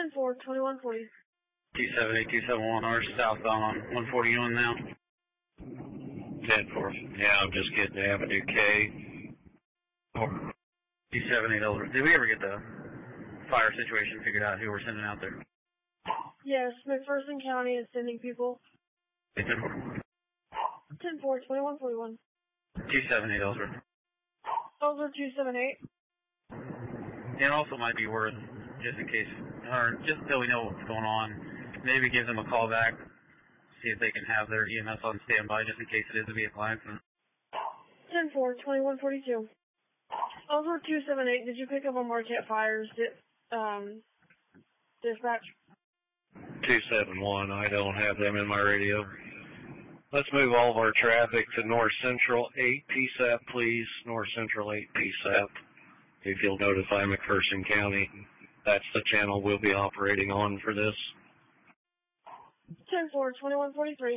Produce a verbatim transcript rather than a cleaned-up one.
ten four, twenty-one forty. two seven eight two seven one R southbound on one forty-one now. ten four. Yeah, I'm just getting to Avenue K. Or two seven eight over. Did we ever get the fire situation figured out, who we're sending out there? Yes, McPherson County is sending people. ten four, twenty-one forty-one. two seven eight over. Over two seven eight. It also might be worth, just in case, or just until we know what's going on, maybe give them a call back, see if they can have their E M S on standby, just in case it is a vehicle accident. ten four, twenty-one forty-two. Over two seven eight, did you pick up on Marquette Fires, um, dispatch? two seven one, I don't have them in my radio. Let's move all of our traffic to North Central eight P S A P, please. North Central eight P S A P. If you'll notify McPherson County, that's the channel we'll be operating on for this. ten four, twenty-one forty-three.